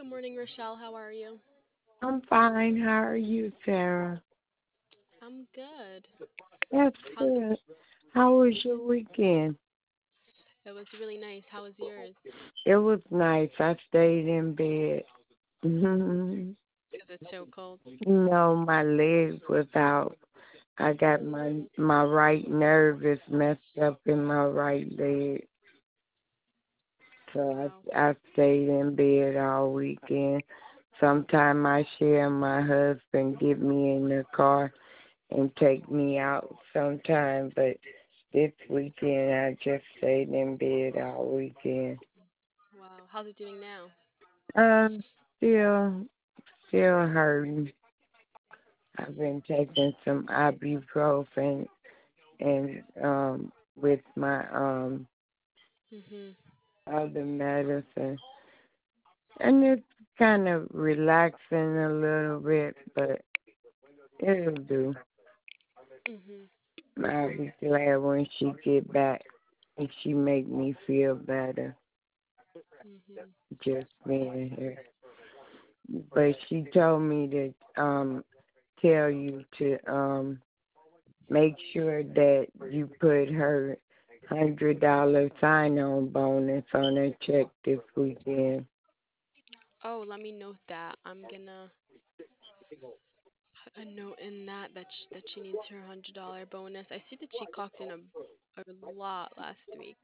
Good morning, Rochelle. How are you? I'm fine. How are you, Sarah? I'm good. That's How's good. How was your weekend? It was really nice. How was yours? It was nice. I stayed in bed. Because it's so cold. No, my leg was out. I got my right nerve is messed up in my right leg, so Wow. I stayed in bed all weekend. Sometime I share my husband get me in the car and take me out sometime, but this weekend I just stayed in bed all weekend. Wow. How's it doing now? Um, still, still hurting. I've been taking some ibuprofen and with my Mhm. other medicine, and it's kind of relaxing a little bit, but it'll do. Mhm. I'll be glad when she get back and she make me feel better. Mhm. Just being here. But she told me to tell you to make sure that you put her $100 sign on bonus on her check this weekend. Oh, let me note that. I'm gonna put a note in that she needs her $100 bonus. I see that she clocked in a lot last week.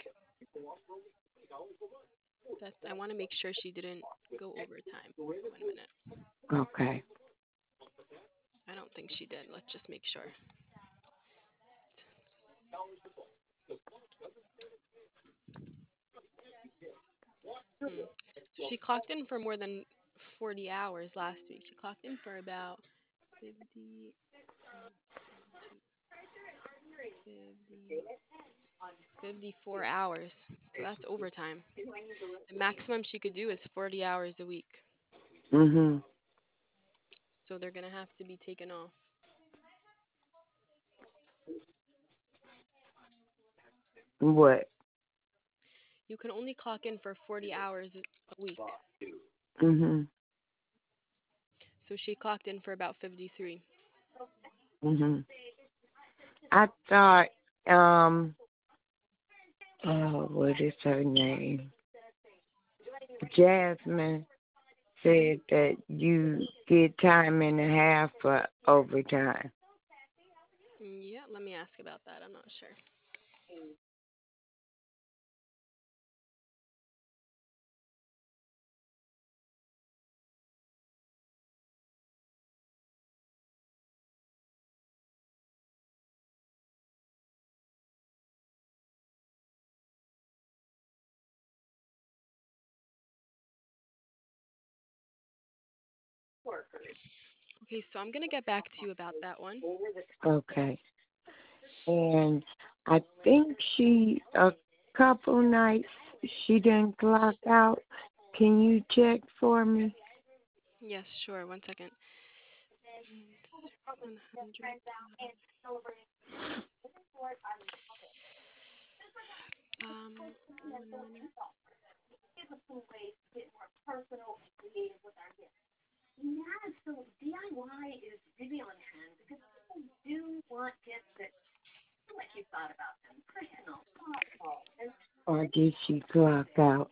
That I want to make sure she didn't go overtime. 1 minute. Okay. I don't think she did. Let's just make sure. Hmm. So she clocked in for more than 40 hours last week. She clocked in for about 50, 50, 54 hours. So that's overtime. The maximum she could do is 40 hours a week. Mhm. So they're going to have to be taken off. What? You can only clock in for 40 hours a week. Mhm. So she clocked in for about 53. Mhm. I thought what is her name? Jasmine said that you get time and a half for overtime. Yeah, let me ask about that. I'm not sure. Okay, so I'm going to get back to you about that one. Okay. And I think she a couple nights she didn't clock out. Can you check for me? Yes, sure. 1 second. 100. 1 minute. Or did she clock out?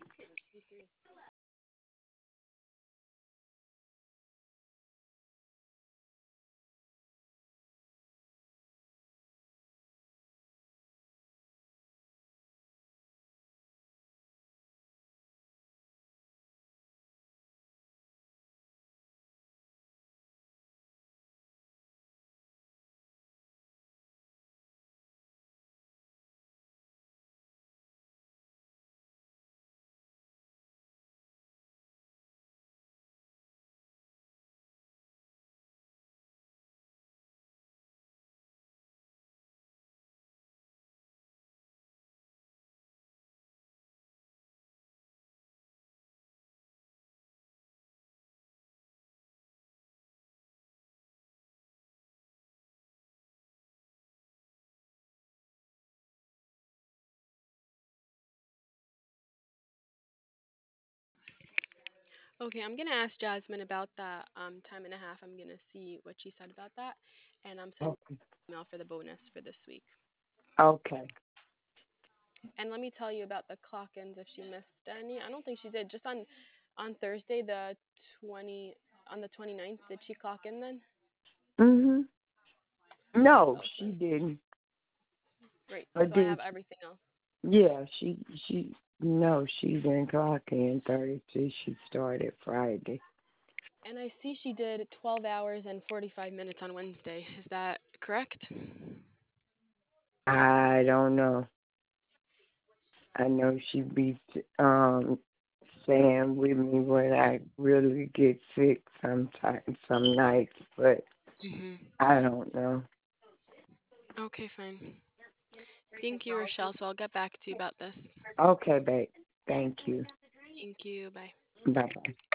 Okay, I'm gonna ask Jasmine about that time and a half. I'm gonna see what she said about that, and I'm sending Okay. an email for the bonus for this week. Okay. And let me tell you about the clock-ins if she missed any. I don't think she did. Just on Thursday, the 20 on the 29th, did she clock in then? Mhm. No, Oh, she didn't. great. Or So I did have everything else. Yeah, she no, she didn't clock in Thursday. She started Friday. And I see she did 12 hours and 45 minutes on Wednesday. Is that correct? I don't know. I know she be staying with me when I really get sick sometimes, some nights, but Mhm. I don't know. Okay, fine. Thank you, Rochelle. So I'll get back to you about this. Okay, babe. Thank you. Thank you. Bye. Bye bye.